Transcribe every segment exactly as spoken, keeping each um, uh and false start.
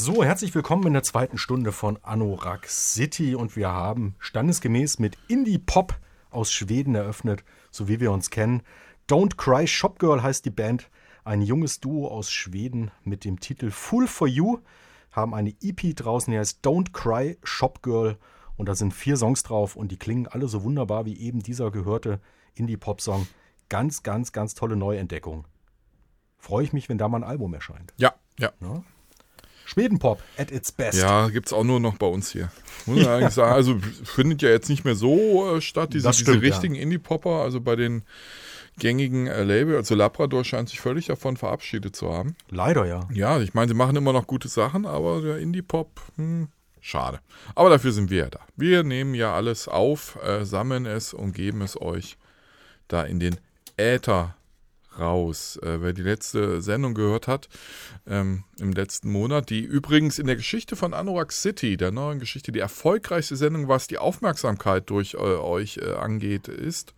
So, herzlich willkommen in der zweiten Stunde von Anorak City und wir haben standesgemäß mit Indie-Pop aus Schweden eröffnet, so wie wir uns kennen. Don't Cry Shopgirl heißt die Band, ein junges Duo aus Schweden mit dem Titel Fool for You, haben eine E P draußen, die heißt Don't Cry Shopgirl und da sind vier Songs drauf und die klingen alle so wunderbar wie eben dieser gehörte Indie-Pop-Song. Ganz, ganz, ganz tolle Neuentdeckung. Freue ich mich, wenn da mal ein Album erscheint. Ja, ja. ja? Schwedenpop at its best. Ja, gibt es auch nur noch bei uns hier. Muss ich eigentlich sagen. Also findet ja jetzt nicht mehr so äh, statt, diese, stimmt, diese richtigen ja. Indie-Popper. Also bei den gängigen äh, Label, also Labrador scheint sich völlig davon verabschiedet zu haben. Leider, ja. Ja, ich meine, sie machen immer noch gute Sachen, aber der Indie-Pop, hm, schade. Aber dafür sind wir ja da. Wir nehmen ja alles auf, äh, sammeln es und geben es euch da in den Äther raus. Äh, wer die letzte Sendung gehört hat, ähm, im letzten Monat, die übrigens in der Geschichte von Anorak City, der neuen Geschichte, die erfolgreichste Sendung, was die Aufmerksamkeit durch äh, euch äh, angeht, ist,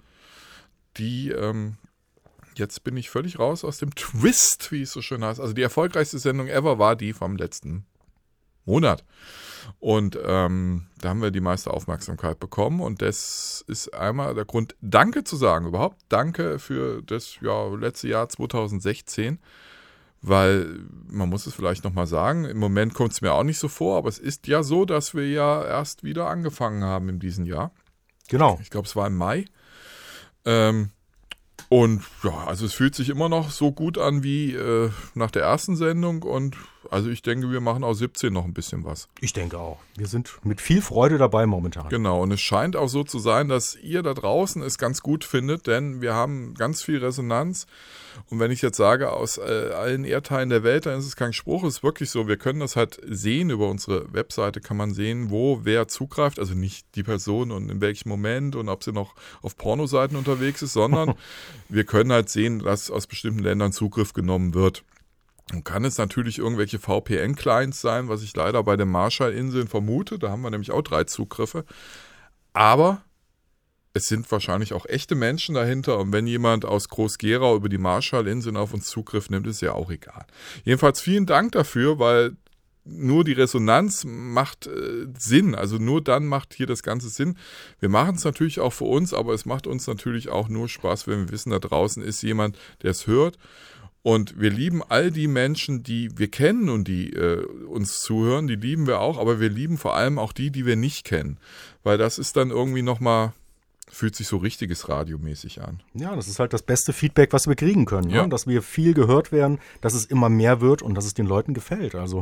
die, ähm, jetzt bin ich völlig raus aus dem Twist, wie es so schön heißt. Also die erfolgreichste Sendung ever war die vom letzten Monat. Und ähm, da haben wir die meiste Aufmerksamkeit bekommen und das ist einmal der Grund, Danke zu sagen überhaupt. Danke für das ja, letzte Jahr zwanzig sechzehn, weil man muss es vielleicht nochmal sagen, im Moment kommt es mir auch nicht so vor, aber es ist ja so, dass wir ja erst wieder angefangen haben in diesem Jahr. Genau. Ich glaube, es war im Mai. Ähm, und ja, also es fühlt sich immer noch so gut an wie äh, nach der ersten Sendung und also ich denke, wir machen auch siebzehn noch ein bisschen was. Ich denke auch. Wir sind mit viel Freude dabei momentan. Genau, und es scheint auch so zu sein, dass ihr da draußen es ganz gut findet, denn wir haben ganz viel Resonanz. Und wenn ich jetzt sage, aus äh, allen Erdteilen der Welt, dann ist es kein Spruch, es ist wirklich so, wir können das halt sehen, über unsere Webseite kann man sehen, wo wer zugreift, also nicht die Person und in welchem Moment und ob sie noch auf Pornoseiten unterwegs ist, sondern wir können halt sehen, dass aus bestimmten Ländern Zugriff genommen wird. Und kann es natürlich irgendwelche V P N-Clients sein, was ich leider bei den Marshallinseln vermute. Da haben wir nämlich auch drei Zugriffe. Aber es sind wahrscheinlich auch echte Menschen dahinter. Und wenn jemand aus Groß-Gerau über die Marshallinseln auf uns Zugriff nimmt, ist ja auch egal. Jedenfalls vielen Dank dafür, weil nur die Resonanz macht äh, Sinn. Also nur dann macht hier das Ganze Sinn. Wir machen es natürlich auch für uns, aber es macht uns natürlich auch nur Spaß, wenn wir wissen, da draußen ist jemand, der es hört. Und wir lieben all die Menschen, die wir kennen und die äh, uns zuhören, die lieben wir auch, aber wir lieben vor allem auch die, die wir nicht kennen. Weil das ist dann irgendwie nochmal, fühlt sich so richtiges radiomäßig an. Ja, das ist halt das beste Feedback, was wir kriegen können. Ja. Ne? Dass wir viel gehört werden, dass es immer mehr wird und dass es den Leuten gefällt. Also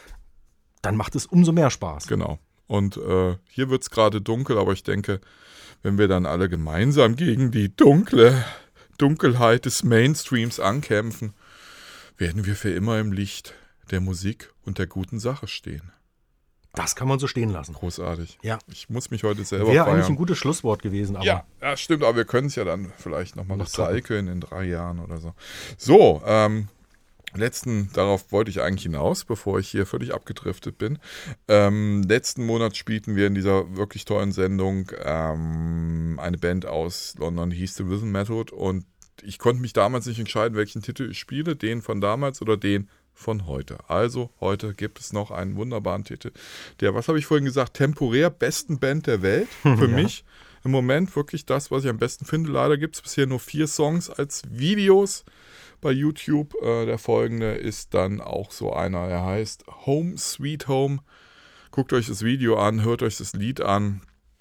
dann macht es umso mehr Spaß. Genau. Und äh, hier wird es gerade dunkel, aber ich denke, wenn wir dann alle gemeinsam gegen die dunkle Dunkelheit des Mainstreams ankämpfen, werden wir für immer im Licht der Musik und der guten Sache stehen. Das kann man so stehen lassen. Großartig. Ja. Ich muss mich heute selber Wäre feiern. eigentlich ein gutes Schlusswort gewesen. Aber ja, ja, stimmt, aber wir können es ja dann vielleicht nochmal Noch recyceln in drei Jahren oder so. So, ähm, letzten, darauf wollte ich eigentlich hinaus, bevor ich hier völlig abgedriftet bin. Ähm, letzten Monat spielten wir in dieser wirklich tollen Sendung ähm, eine Band aus London, die hieß The Rhythm Method und ich konnte mich damals nicht entscheiden, welchen Titel ich spiele, den von damals oder den von heute. Also heute gibt es noch einen wunderbaren Titel, der, was habe ich vorhin gesagt, temporär besten Band der Welt für ja. mich. Im Moment wirklich das, was ich am besten finde. Leider gibt es bisher nur vier Songs als Videos bei YouTube. Äh, der folgende ist dann auch so einer, er heißt Home Sweet Home. Guckt euch das Video an, hört euch das Lied an.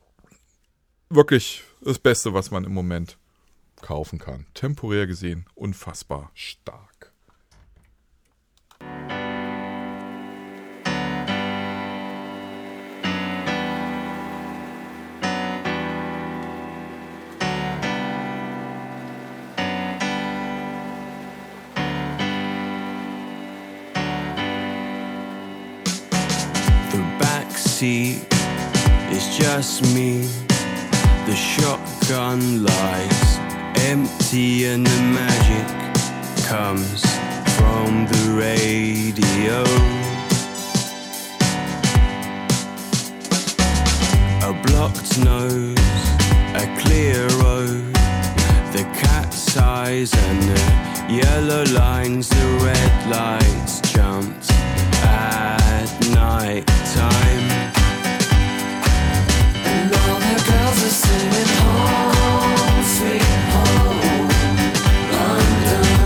Wirklich das Beste, was man im Moment kaufen kann. Temporär gesehen unfassbar stark. It's just me. The shotgun lies empty and the magic comes from the radio. A blocked nose, a clear road, the cat's eyes and the yellow lines, the red lights jumped at night time. And all the girls are singing home, sweet home, London.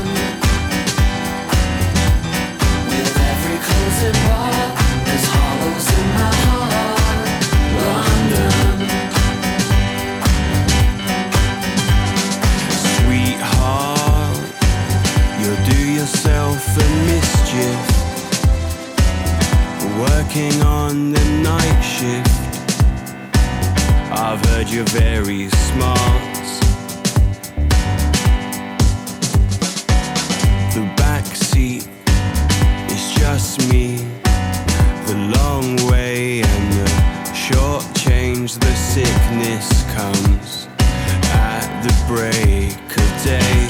With every closing bar, there's hollows in my heart, London. Sweetheart, you'll do yourself a mischief, working on the night shift. I've heard you're very smart. The back seat is just me, the long way and the short change. The sickness comes at the break of day.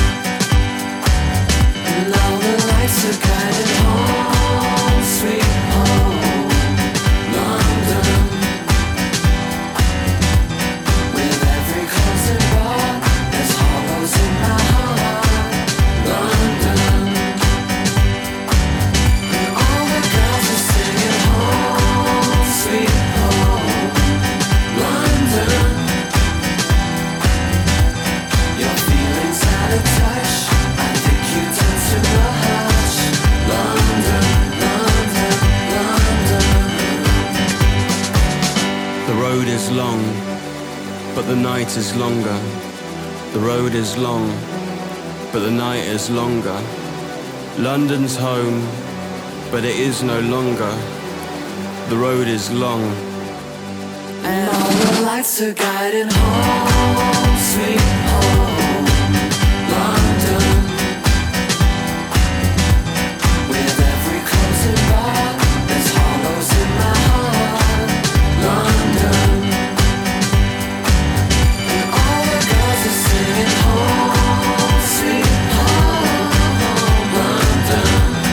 And all the lights are guided home, sweet home, London. With every closing bar, there's hollows in my heart, London. And all the girls are singing home, sweet home, London. Your feelings out of touch, I think you turn too much, London, London, London. The road is long, but the night is longer. The road is long, but the night is longer. London's home, but it is no longer. The road is long. And all the lights are guiding home, sweet home, London. With every closing bar, there's hollows in my heart, London. And all the girls are singing home, sweet home, London.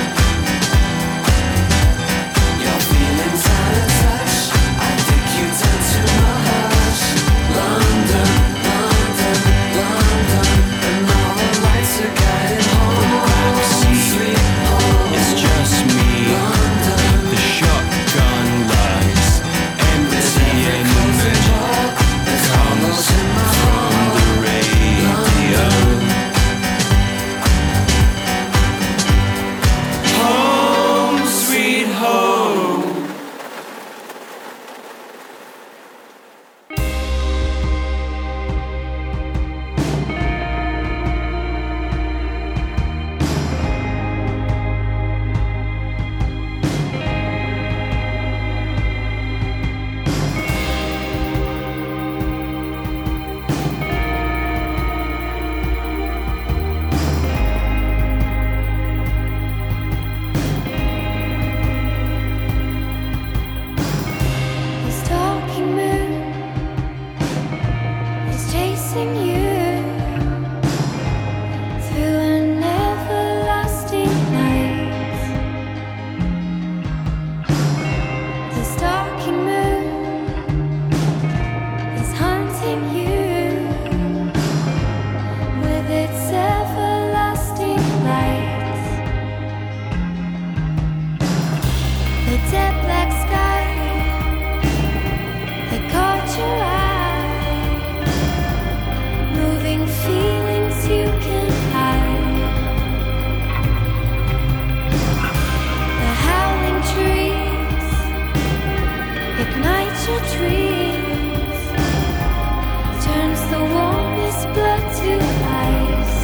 Your feelings out of touch, I think you turn too much, London, London, London. And all the lights are guiding home, sweet home, It's just me. The shotgun lies empty in the middle. Comes from the radio. Home, sweet home. The stalking moon is chasing you through an everlasting night. The stalking moon is hunting you with its everlasting light. The dead black sky that caught your eye, moving feelings you can hide. The howling trees ignite your dreams, turns the warmest blood to ice.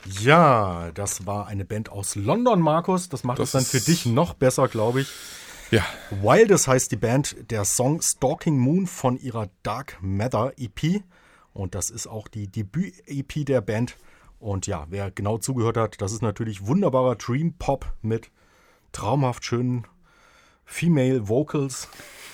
Ja, das war eine Band aus London, Markus. Das macht Das es dann für ist- dich noch besser, glaube ich. Ja, Wildest heißt die Band, der Song Stalking Moon von ihrer Dark Matter E P. Und das ist auch die Debüt-E P der Band. Und ja, wer genau zugehört hat, das ist natürlich wunderbarer Dream Pop mit traumhaft schönen Female Vocals.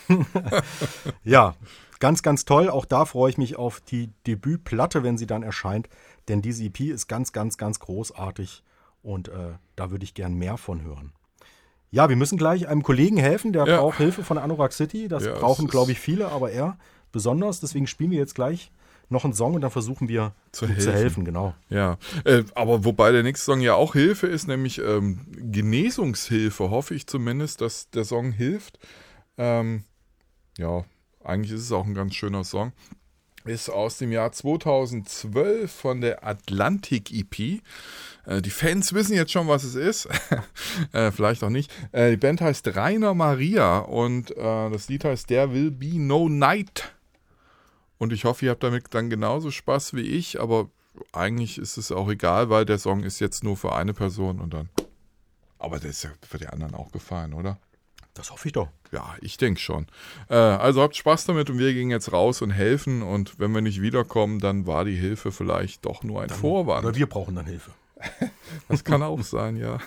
Ja, ganz, ganz toll. Auch da freue ich mich auf die Debütplatte, wenn sie dann erscheint. Denn diese E P ist ganz, ganz, ganz großartig. Und äh, da würde ich gern mehr von hören. Ja, wir müssen gleich einem Kollegen helfen, der Ja. braucht Hilfe von Anorak City. Das Ja, es brauchen, ist- glaube ich, viele, aber er besonders. Deswegen spielen wir jetzt gleich noch einen Song und dann versuchen wir Zu ihm zu helfen. helfen. Genau. ja. Äh, aber wobei der nächste Song ja auch Hilfe ist, nämlich ähm, Genesungshilfe, hoffe ich zumindest, dass der Song hilft. Ähm, ja, eigentlich ist es auch ein ganz schöner Song. Ist aus dem Jahr zweitausendzwölf von der Atlantic E P. Äh, die Fans wissen jetzt schon, was es ist. äh, vielleicht auch nicht. Äh, die Band heißt Rainer Maria und äh, das Lied heißt There Will Be No Night. Und ich hoffe, ihr habt damit dann genauso Spaß wie ich, aber eigentlich ist es auch egal, weil der Song ist jetzt nur für eine Person und dann. Aber der ist ja für die anderen auch gefallen, oder? Das hoffe ich doch. Ja, ich denke schon. Äh, also habt Spaß damit und wir gehen jetzt raus und helfen. Und wenn wir nicht wiederkommen, dann war die Hilfe vielleicht doch nur ein Vorwand. Oder wir brauchen dann Hilfe. Das kann auch sein, ja.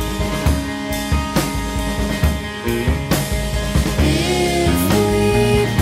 If we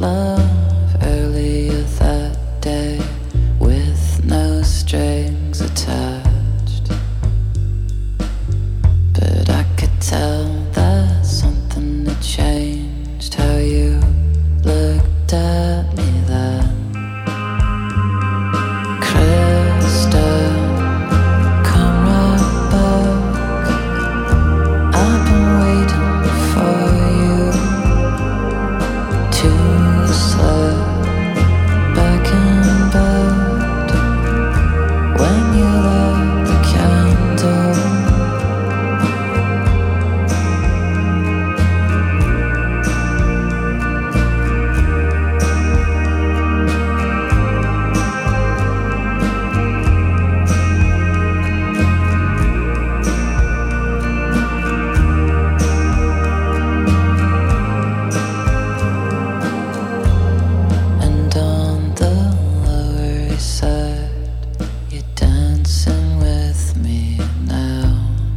love earlier that day with no strings attached. But I could tell that something had changed, how you looked at me then. Crystal, come right back. I've been waiting for you to slip back in bed when you lit the candle. And on the Lower East Side, you're dancing with me now.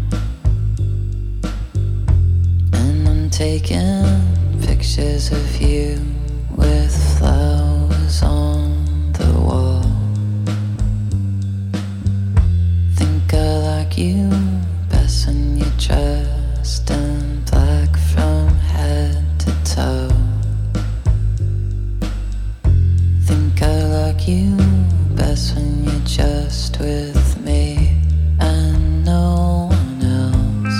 And I'm taking pictures of you with flowers on the wall. Think I like you best when you're dressed in black from head to toe. Think I like you best when you're just with me and no one else.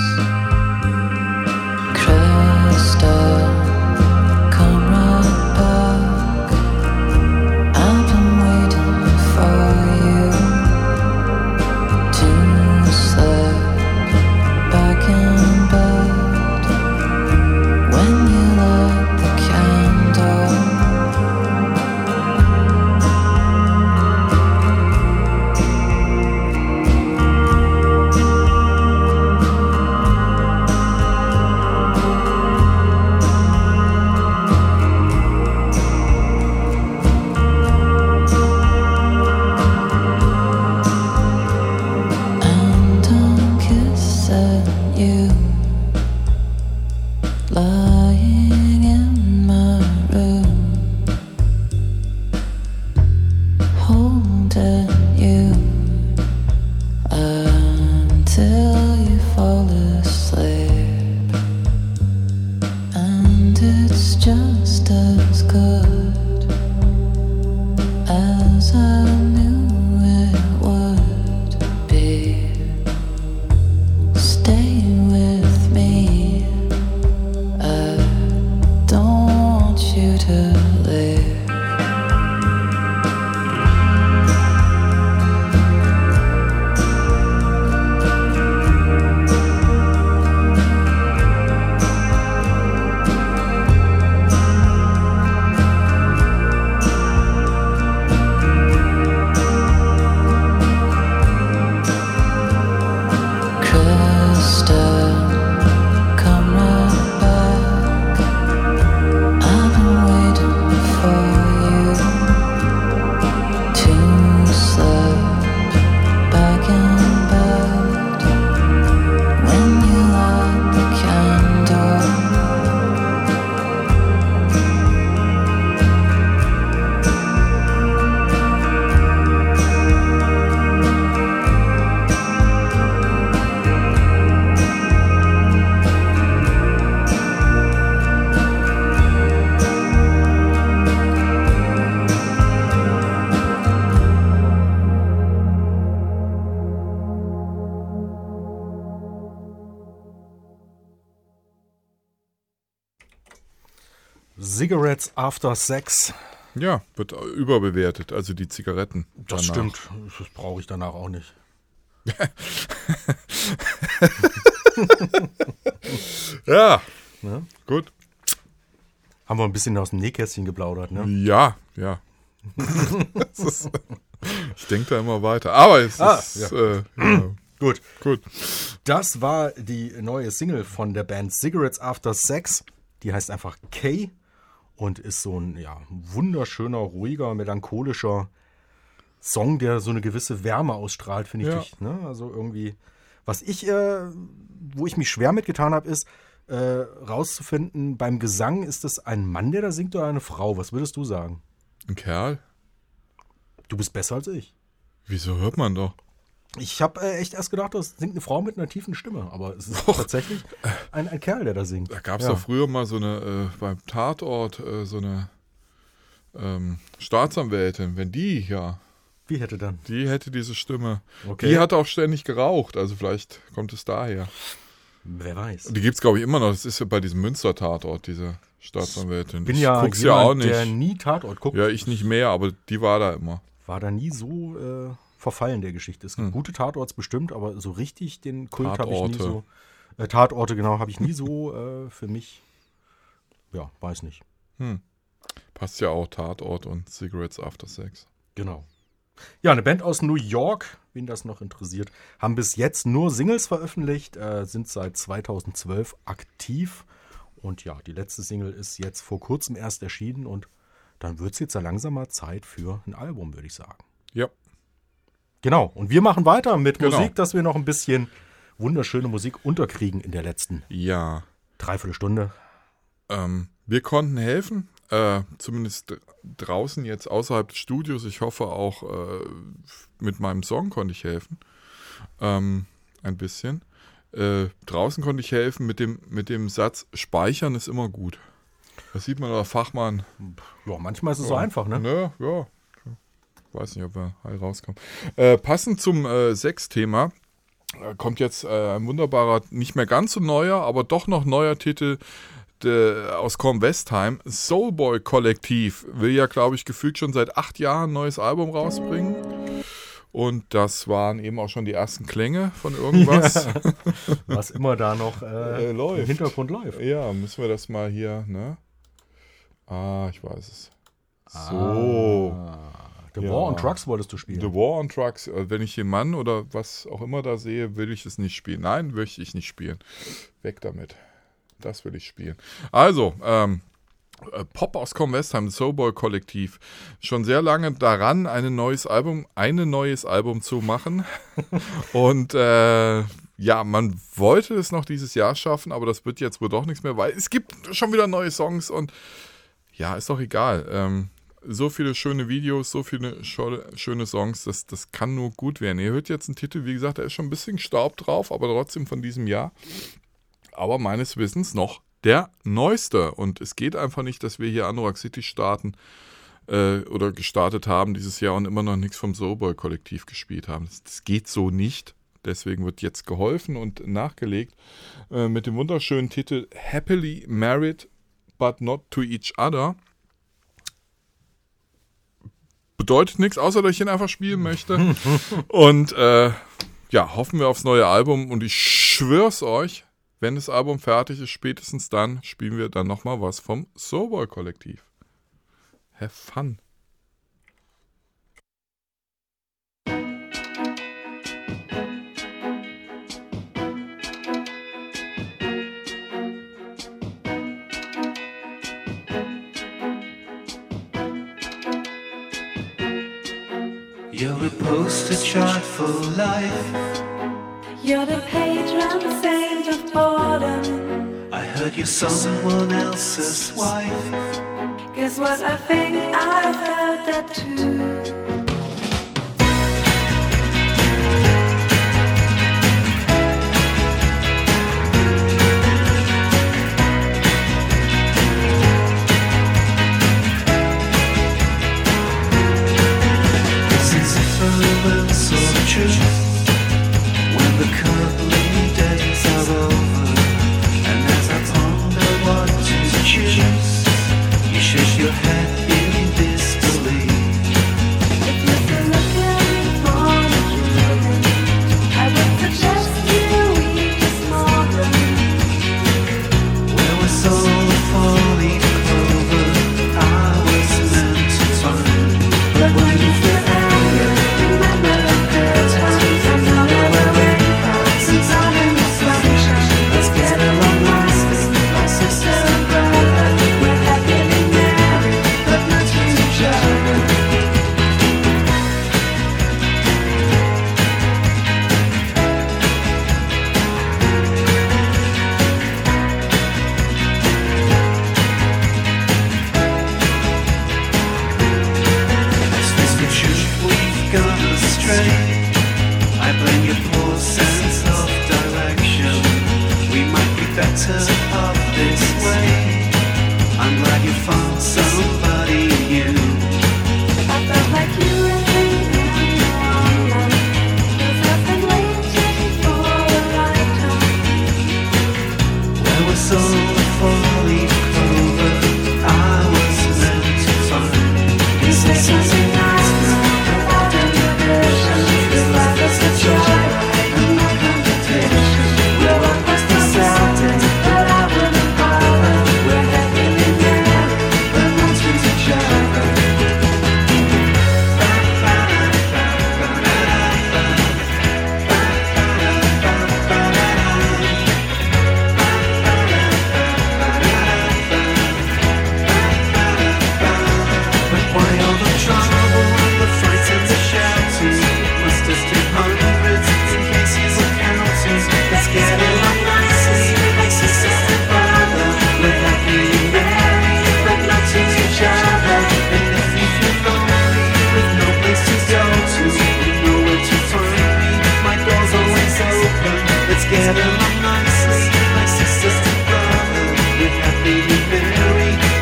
Crystal, come right back. I've been waiting for you to slip back in bed when you lit the candle. And I'm kissing you, lying in my room, holding you until you fall asleep. And it's just as good as I knew it would be. Stay with me, I don't want you to leave. Crystal, come right back. I've been waiting for you to slip back in bed when you light the candle. Cigarettes After Sex. Ja, wird überbewertet, also die Zigaretten. Das danach. stimmt. Das brauche ich danach auch nicht. Ja, Ne? gut. Haben wir ein bisschen aus dem Nähkästchen geplaudert, ne? Ja, ja. Das ist, ich denke da immer weiter. Aber es Ah, ist ja. äh, ja, Gut. gut. Das war die neue Single von der Band Cigarettes After Sex. Die heißt einfach K und ist so ein ja, wunderschöner, ruhiger, melancholischer Song, der so eine gewisse Wärme ausstrahlt, finde ich. Ja. Durch, ne? Also irgendwie, was ich, äh, wo ich mich schwer mitgetan habe, ist, äh, rauszufinden, beim Gesang, ist das ein Mann, der da singt oder eine Frau? Was würdest du sagen? Ein Kerl? Du bist besser als ich. Wieso hört man doch? Ich habe äh, echt erst gedacht, das singt eine Frau mit einer tiefen Stimme, aber es ist Och. tatsächlich ein, ein Kerl, der da singt. Da gab es ja. doch früher mal so eine, äh, beim Tatort, äh, so eine ähm, Staatsanwältin, wenn die, ja, Wie hätte dann? die hätte diese Stimme. Okay. Die hat auch ständig geraucht, also vielleicht kommt es daher. Wer weiß. Die gibt es, glaube ich, immer noch. Das ist ja bei diesem Münster-Tatort, diese Staatsanwältin. Ich bin ich ja guck's jemand, ja auch nicht. der nie Tatort guckt. Ja, ich nicht mehr, aber die war da immer. War da nie so äh, verfallen, der Geschichte. Es gibt Hm. gute Tatorts bestimmt, aber so richtig den Kult habe ich nie Tatorte. so. Äh, Tatorte, genau, habe ich nie so äh, für mich. Ja, weiß nicht. Hm. Passt ja auch Tatort und Cigarettes After Sex. Genau. Ja, eine Band aus New York, wen das noch interessiert, haben bis jetzt nur Singles veröffentlicht, äh, sind seit zweitausendzwölf aktiv. Und ja, die letzte Single ist jetzt vor kurzem erst erschienen und dann wird es jetzt ja langsam mal Zeit für ein Album, würde ich sagen. Ja. Genau, und wir machen weiter mit Genau. Musik, dass wir noch ein bisschen wunderschöne Musik unterkriegen in der letzten Ja. Dreiviertelstunde. Ähm, wir konnten helfen, äh, zumindest d- draußen jetzt außerhalb des Studios. Ich hoffe auch äh, mit meinem Song konnte ich helfen. Ähm, ein bisschen. Äh, draußen konnte ich helfen mit dem, mit dem Satz, speichern ist immer gut. Das sieht man, der Fachmann. Ja, manchmal ist es so einfach, ne? Ne, ja. Weiß nicht, ob wir heil rauskommen. Äh, passend zum äh, Sex-Thema äh, kommt jetzt äh, ein wunderbarer, nicht mehr ganz so neuer, aber doch noch neuer Titel de, aus Korn Westheim. Soulboy Kollektiv will ja, glaube ich, gefühlt schon seit acht Jahren ein neues Album rausbringen. Und das waren eben auch schon die ersten Klänge von irgendwas. Was immer da noch äh, Äh, läuft. im Hintergrund läuft. Ja, müssen wir das mal hier, ne? Ah, ich weiß es. Ah. So. The Ja. War on Trucks wolltest du spielen. The War on Trucks, äh, wenn ich den Mann oder was auch immer da sehe, will ich es nicht spielen. Nein, möchte ich nicht spielen. Weg damit. Das will ich spielen. Also, ähm, äh, Pop aus Korn Westheim, Soulboy Kollektiv, schon sehr lange daran, ein neues Album, ein neues Album zu machen. Und äh, ja, man wollte es noch dieses Jahr schaffen, aber das wird jetzt wohl doch nichts mehr, weil es gibt schon wieder neue Songs und ja, ist doch egal. Ähm, so viele schöne Videos, so viele scho- schöne Songs, das, das kann nur gut werden. Ihr hört jetzt einen Titel, wie gesagt, da ist schon ein bisschen Staub drauf, aber trotzdem von diesem Jahr. Aber meines Wissens noch der neueste. Und es geht einfach nicht, dass wir hier Anorak City starten äh, oder gestartet haben dieses Jahr und immer noch nichts vom Soulboy-Kollektiv gespielt haben. Das, das geht so nicht. Deswegen wird jetzt geholfen und nachgelegt äh, mit dem wunderschönen Titel Happily Married but Not to Each Other. Bedeutet nichts, außer dass ich ihn einfach spielen möchte. Und äh, ja, hoffen wir aufs neue Album. Und ich schwör's euch, wenn das Album fertig ist, spätestens dann spielen wir dann nochmal was vom Soulboy-Kollektiv. Have fun. You're a poster child for life. You're the patron saint of boredom. I heard you're someone else's wife. Guess what? I think I've heard that too. Romance or truth, when the cuddling days are over, and as I ponder what to choose, you shake your head in disbelief.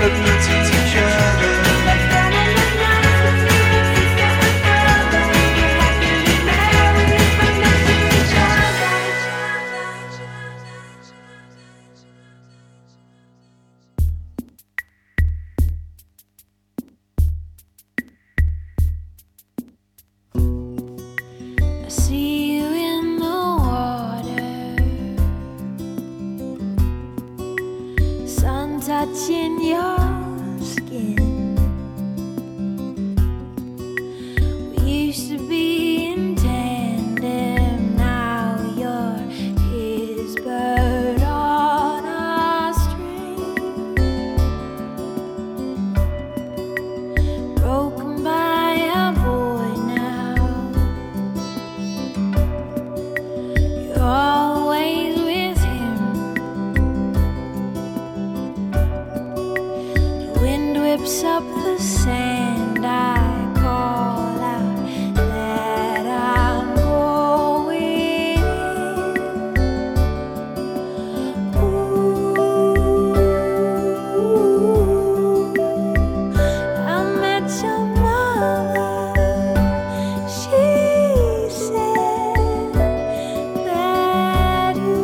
admitting to each other. I see you in the water, sun touching your skin. We used to be in tandem, now you're his bird on a string, broken by a boy now. You're always with him. The wind whips up the sand. I call out that I'm going in. Ooh, I met your mother. She said that you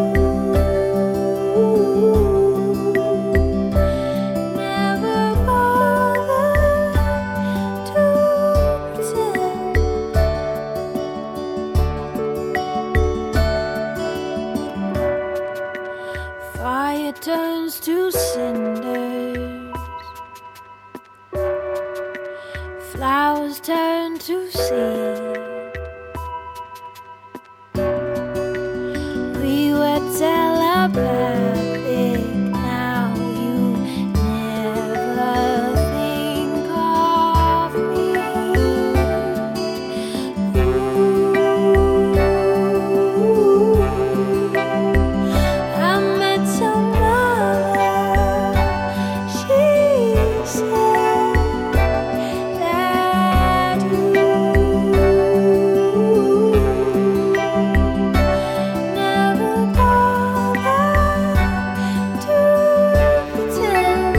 never bothered to pretend. Fire turns to cinders, flowers turn to seed. We were telepathic, now you never think of me. Ooh, I met your mother. She said that you never bothered to pretend.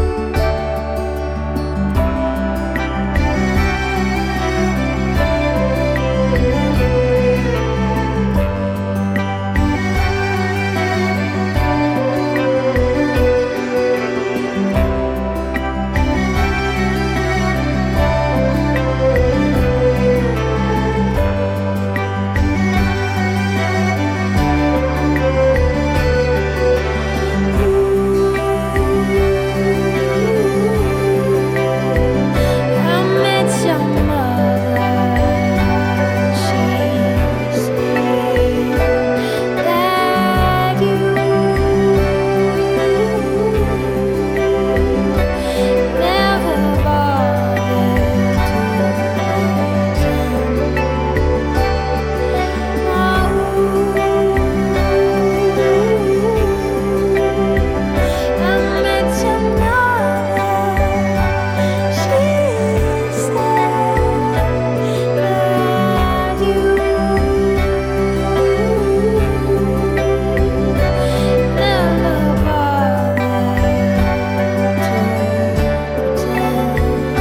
I met your mother. She said that you never bothered to pretend. I met your mother. She said that you never bothered to pretend.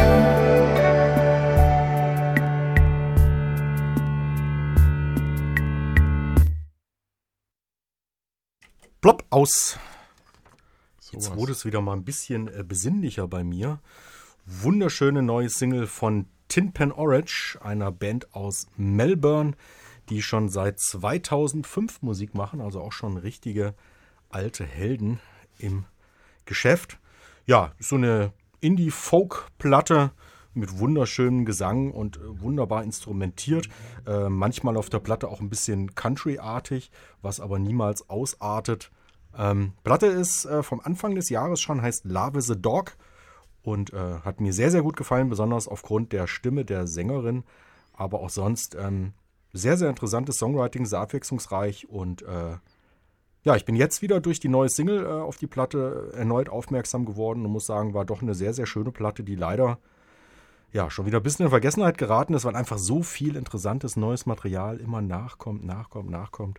Plopp aus. Jetzt Sowas. wurde es wieder mal ein bisschen äh, besinnlicher bei mir. Wunderschöne neue Single von Tin Pan Orange, einer Band aus Melbourne, die schon seit zweitausendfünf Musik machen, also auch schon richtige alte Helden im Geschäft. Ja, so eine Indie-Folk-Platte mit wunderschönem Gesang und äh, wunderbar instrumentiert. Äh, manchmal auf der Platte auch ein bisschen Country-artig, was aber niemals ausartet. Ähm, Platte ist äh, vom Anfang des Jahres schon, heißt Love is a Dog und äh, hat mir sehr, sehr gut gefallen, besonders aufgrund der Stimme der Sängerin, aber auch sonst ähm, sehr, sehr interessantes Songwriting, sehr abwechslungsreich und äh, ja, ich bin jetzt wieder durch die neue Single äh, auf die Platte erneut aufmerksam geworden und muss sagen, war doch eine sehr, sehr schöne Platte, die leider ja schon wieder ein bisschen in Vergessenheit geraten ist, weil einfach so viel interessantes neues Material immer nachkommt, nachkommt, nachkommt.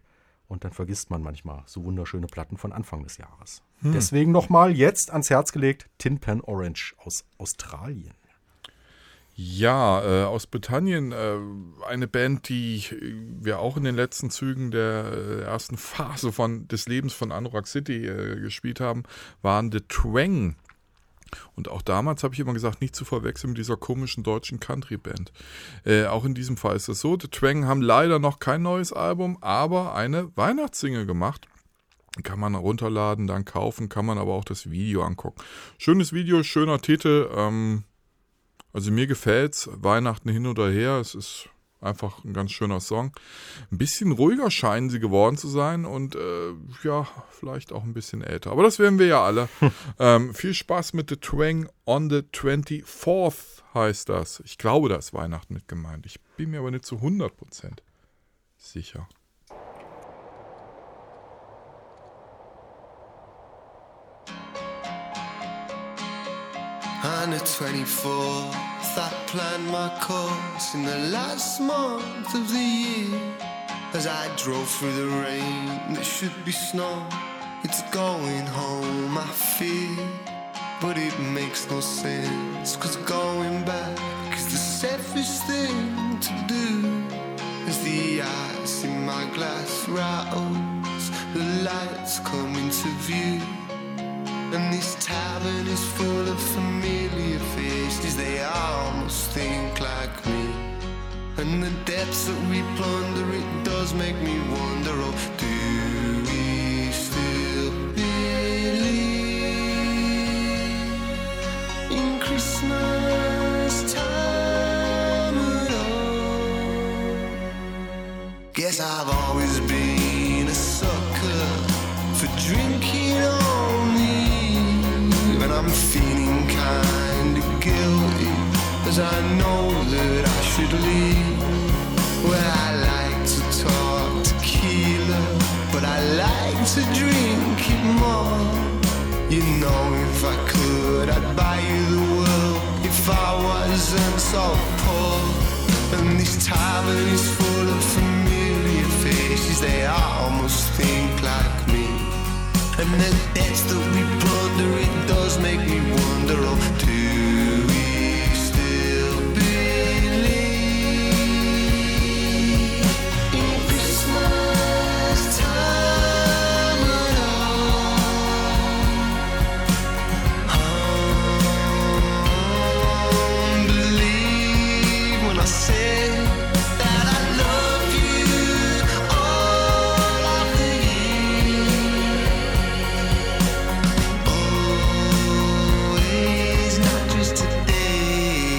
Und dann vergisst man manchmal so wunderschöne Platten von Anfang des Jahres. Hm. Deswegen nochmal jetzt ans Herz gelegt, Tin Pan Orange aus Australien. Ja, äh, aus Britannien, äh, eine Band, die wir auch in den letzten Zügen der äh, ersten Phase von, des Lebens von Anorak City äh, gespielt haben, waren The Twang. Und auch damals habe ich immer gesagt, nicht zu verwechseln mit dieser komischen deutschen Country-Band. Äh, auch in diesem Fall ist es so, The Twang haben leider noch kein neues Album, aber eine Weihnachtssingle gemacht. Kann man runterladen, dann kaufen, kann man aber auch das Video angucken. Schönes Video, schöner Titel, ähm, also mir gefällt's, Weihnachten hin oder her, es ist einfach ein ganz schöner Song. Ein bisschen ruhiger scheinen sie geworden zu sein und äh, ja, vielleicht auch ein bisschen älter. Aber das werden wir ja alle. ähm, viel Spaß mit The Twang on the twenty-fourth heißt das. Ich glaube, da ist Weihnachten mit gemeint. Ich bin mir aber nicht zu hundert Prozent sicher. On the twenty-fourth, I planned my course in the last month of the year. As I drove through the rain that should be snow, it's going home, I fear. But it makes no sense, cause going back is the safest thing to do. As the ice in my glass rattles, the lights come into view. And this tavern is full of familiar faces, they all must think like me. And the depths that we plunder, it does make me wonder, oh, do we still believe in Christmas time at all? Guess I've always been a sucker for drinking on the and I'm feeling kinda guilty, as I know that I should leave. Well, I like to talk tequila, but I like to drink it more. You know, if I could, I'd buy you the world, if I wasn't so poor. And this tavern is full of familiar faces, they almost think like me. And the debts that we plunder, it does make me wonder, oh, do we still believe in Christmas time at all? Um, believe when I say that I love you all of the year. Always, not just today.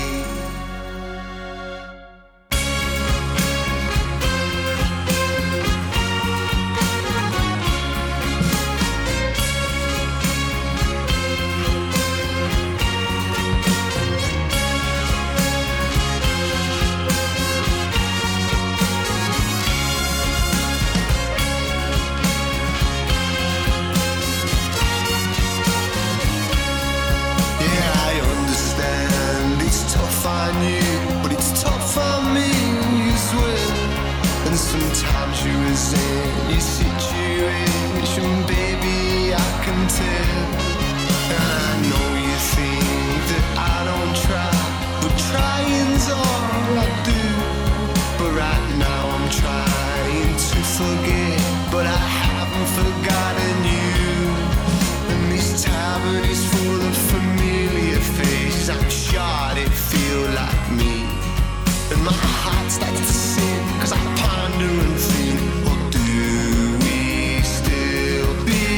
Yeah, I understand. It's tough on you, but it's tough on me as well. And sometimes you resent your situation, baby, I can tell. And I know you think that I don't try, but trying's all I do. But right now I'm trying to forget, but I haven't forgotten you. And this tavern is full of familiar faces, I'm sure they feel like me. And my heart starts to sing, cause I ponder and think, oh, do we still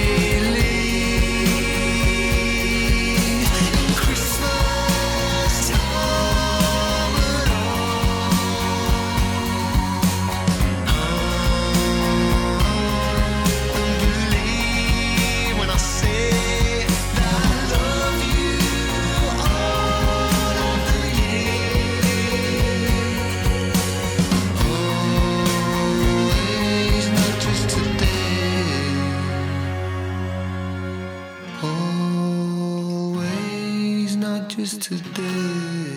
believe in Christmas time at all? And believe when I say that I love you all of the year. Always, not just today. Always, not just today.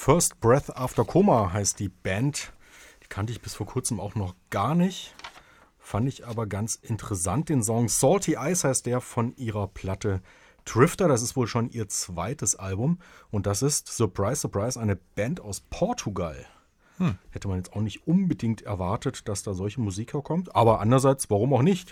First Breath After Coma heißt die Band. Die kannte ich bis vor kurzem auch noch gar nicht. Fand ich aber ganz interessant. Den Song Salty Eyes heißt der von ihrer Platte Drifter. Das ist wohl schon ihr zweites Album. Und das ist, surprise, surprise, eine Band aus Portugal. Hm. Hätte man jetzt auch nicht unbedingt erwartet, dass da solche Musik herkommt. Aber andererseits, warum auch nicht?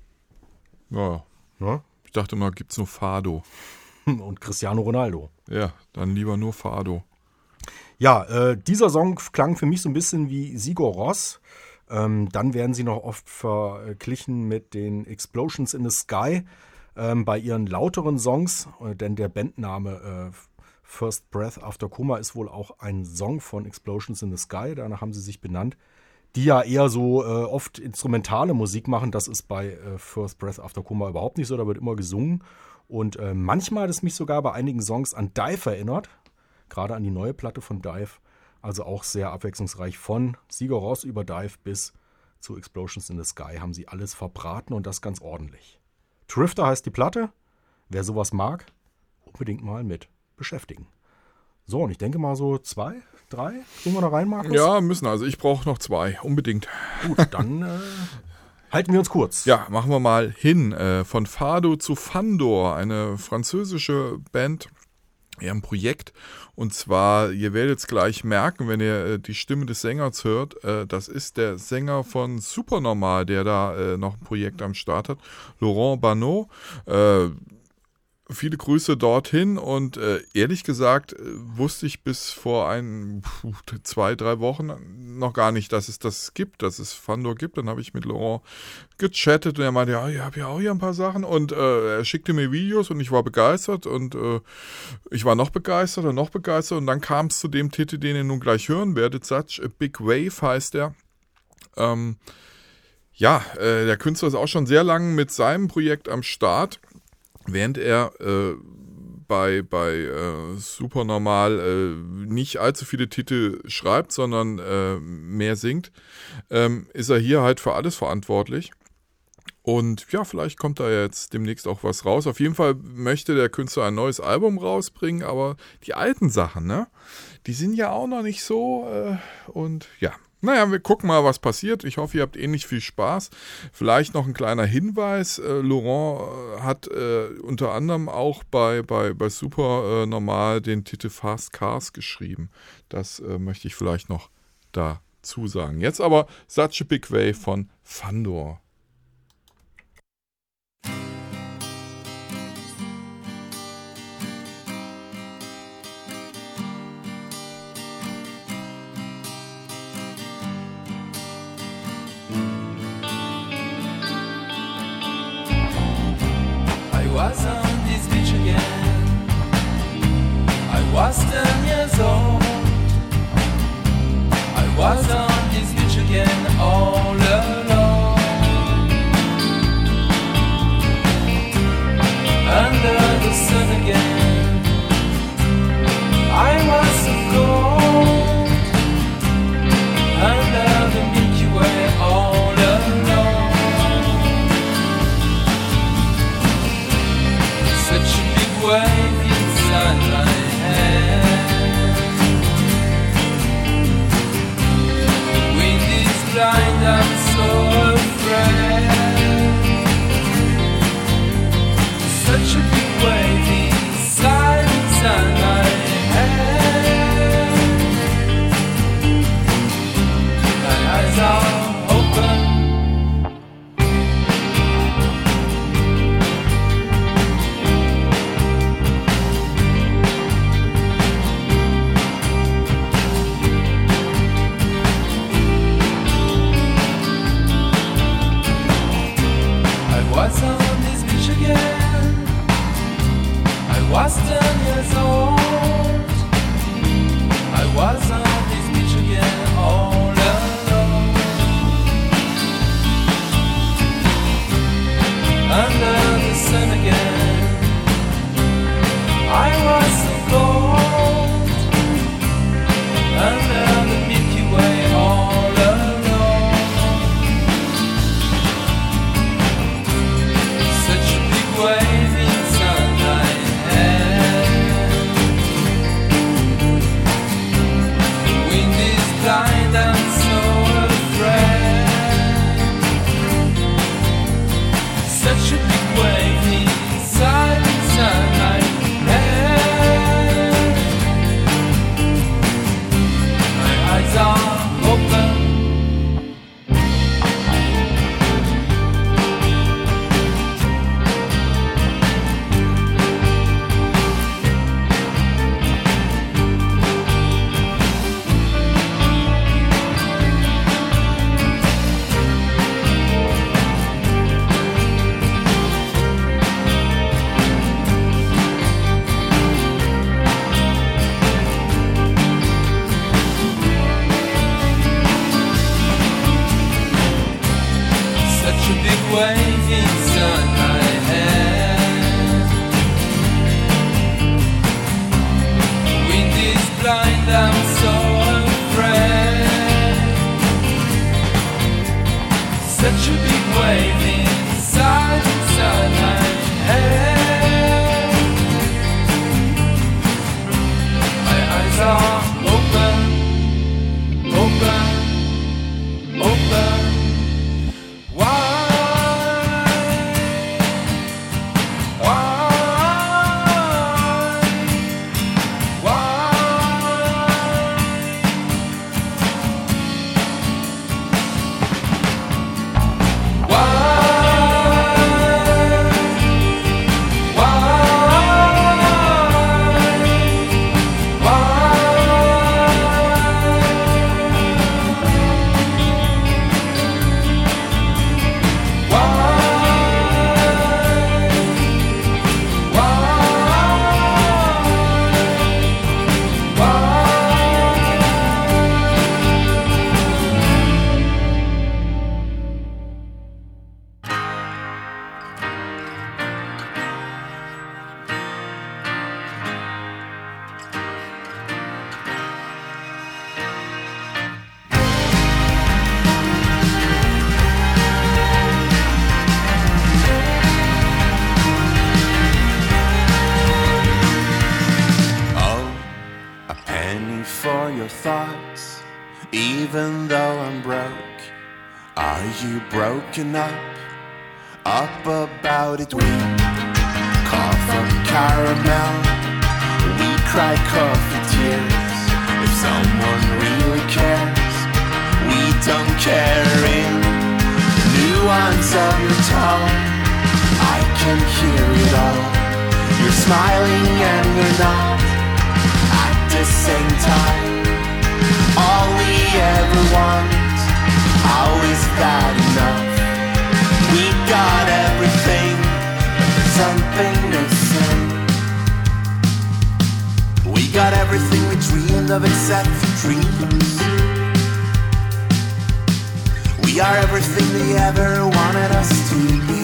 Ja. Ja? Ich dachte mal, gibt's nur Fado. Und Cristiano Ronaldo. Ja, dann lieber nur Fado. Ja, äh, dieser Song klang für mich so ein bisschen wie Sigur Rós. Ähm, dann werden sie noch oft verglichen mit den Explosions in the Sky ähm, bei ihren lauteren Songs. Äh, denn der Bandname äh, First Breath After Coma ist wohl auch ein Song von Explosions in the Sky. Danach haben sie sich benannt. Die ja eher so äh, oft instrumentale Musik machen. Das ist bei äh, First Breath After Coma überhaupt nicht so. Da wird immer gesungen. Und äh, manchmal hat es mich sogar bei einigen Songs an Dive erinnert. Gerade an die neue Platte von Dive. Also auch sehr abwechslungsreich. Von Sigur Rós über Dive bis zu Explosions in the Sky haben sie alles verbraten und das ganz ordentlich. Drifter heißt die Platte. Wer sowas mag, unbedingt mal mit beschäftigen. So, und ich denke mal so zwei, drei, kriegen wir da rein, Markus? Ja, müssen. Also ich brauche noch zwei, unbedingt. Gut, dann äh, halten wir uns kurz. Ja, machen wir mal hin. Äh, von Fado zu Fandor, eine französische Band, ja, ein Projekt. Und zwar, ihr werdet es gleich merken, wenn ihr äh, die Stimme des Sängers hört, äh, das ist der Sänger von Supernormal, der da äh, noch ein Projekt am Start hat, Laurent Banot. Äh, Viele Grüße dorthin und äh, ehrlich gesagt äh, wusste ich bis vor ein, puh, zwei, drei Wochen noch gar nicht, dass es das gibt, dass es Fandor gibt. Dann habe ich mit Laurent gechattet und er meinte, ja, ich habe ja auch hier ein paar Sachen und äh, er schickte mir Videos und ich war begeistert und äh, ich war noch begeistert und noch begeistert und dann kam es zu dem Titel, den ihr nun gleich hören werdet, Such a Big Wave heißt der. Ähm, ja, äh, der Künstler ist auch schon sehr lange mit seinem Projekt am Start. Während er äh, bei, bei äh, Supernormal äh, nicht allzu viele Titel schreibt, sondern äh, mehr singt, ähm, ist er hier halt für alles verantwortlich. Und ja, vielleicht kommt da jetzt demnächst auch was raus. Auf jeden Fall möchte der Künstler ein neues Album rausbringen, aber die alten Sachen, ne, die sind ja auch noch nicht so äh, und ja. Naja, wir gucken mal, was passiert. Ich hoffe, ihr habt ähnlich viel Spaß. Vielleicht noch ein kleiner Hinweis. Äh, Laurent äh, hat äh, unter anderem auch bei, bei, bei Supernormal den Titel Fast Cars geschrieben. Das äh, möchte ich vielleicht noch dazu sagen. Jetzt aber Such a Big Wave von Fandor. I was on this beach again. I was ten years old. I was on this beach again, all alone. Under the sun again, I was so cold. Under the Milky Way, all alone. Such a big wave inside my head. The wind is blind, I'm so afraid. Such a big wave inside, inside my head. My eyes are open. I was on this beach again. I was ten years old. I was on this beach again, all alone. Under the sun again, I was so cold. Under the Milky Way, all alone. Wave inside my head. such a big wave inside my head. Wind is blind, I'm so afraid. Such a big wave inside, inside my head. My eyes are open, open, open. Why? For your thoughts, even though I'm broke, are you broken up? Up about it, we cough from caramel, we cry coffee tears. If someone really cares, we don't care. In the nuance of your tone, I can hear it all. You're smiling and you're not at the same time. All we ever want, how is that enough? We got everything, but there's something missing. We got everything we dreamed of except for dreams. We are everything they ever wanted us to be.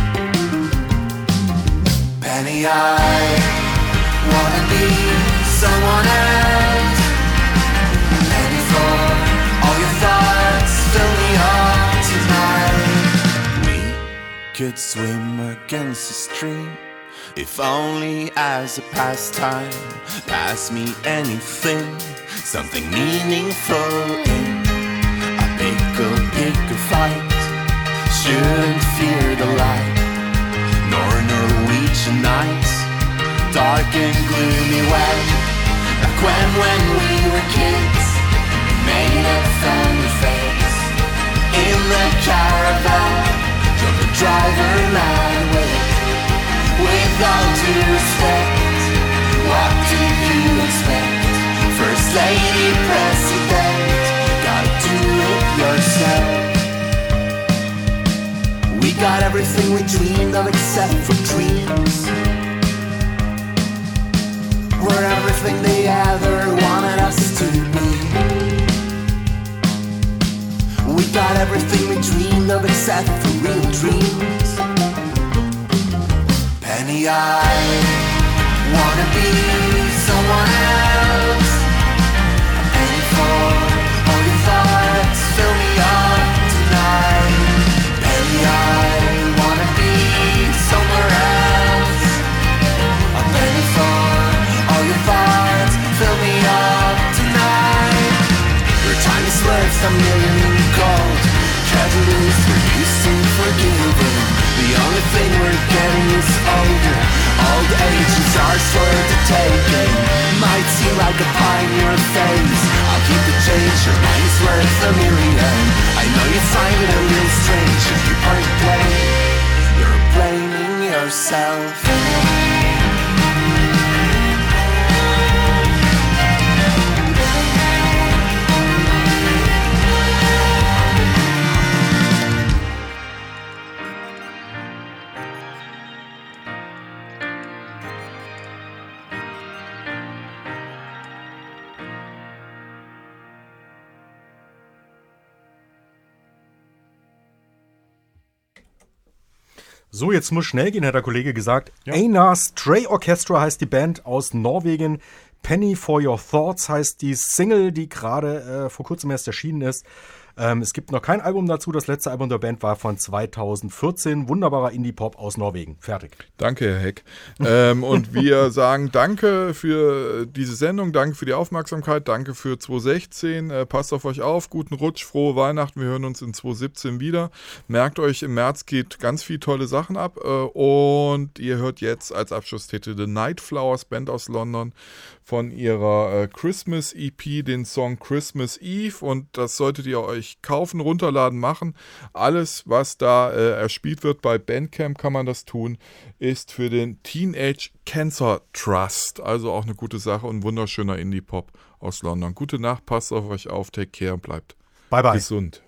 Penny, I wanna be someone else. Penny, for all your thoughts, fill me up tonight. We could swim against the stream, if only as a pastime. Pass me anything, something meaningful in a pickle, pickle fight. Shouldn't fear the light, nor Norwegian nights, dark and gloomy way. Like when, when we were kids, made a family face. In the caravan, drove the driver mad away. With all due respect, what do you expect? First lady, president, gotta do it yourself. We got everything we dreamed of except for dreams. We're everything they ever wanted us to be. We got everything we dreamed of except for real dreams. Penny, I wanna be someone else. Penny, for all your thoughts, fill me up tonight. Penny, I wanna be somewhere else. A penny for all your thoughts, fill me up tonight. Your time is worth a million gold. Tragedies we're used to forgiving. The only thing we're getting is older. Old age is ours for the taking. Might seem like a pie in your face. I'll keep the change, your mind is worth a million. I know you find it a little strange if you aren't playing, you're blaming yourself. So, jetzt muss schnell gehen, hat der Kollege gesagt. Ja. Einar Stray Orchestra heißt die Band aus Norwegen. Penny for Your Thoughts heißt die Single, die gerade äh, vor kurzem erst erschienen ist. Ähm, es gibt noch kein Album dazu. Das letzte Album der Band war von zweitausendvierzehn. Wunderbarer Indie-Pop aus Norwegen. Fertig. Danke, Herr Heck. ähm, und wir sagen danke für diese Sendung, danke für die Aufmerksamkeit, danke für zwanzig sechzehn. Äh, passt auf euch auf, guten Rutsch, frohe Weihnachten. Wir hören uns in zwanzig siebzehn wieder. Merkt euch, im März geht ganz viel tolle Sachen ab. Äh, und ihr hört jetzt als Abschlusstitel The Night Flowers, Band aus London, von ihrer äh, Christmas E P, den Song Christmas Eve. Und das solltet ihr euch kaufen, runterladen, machen. Alles, was da äh, erspielt wird bei Bandcamp, kann man das tun, ist für den Teenage Cancer Trust. Also auch eine gute Sache und ein wunderschöner Indie-Pop aus London. Gute Nacht, passt auf euch auf, take care und bleibt bye bye. gesund.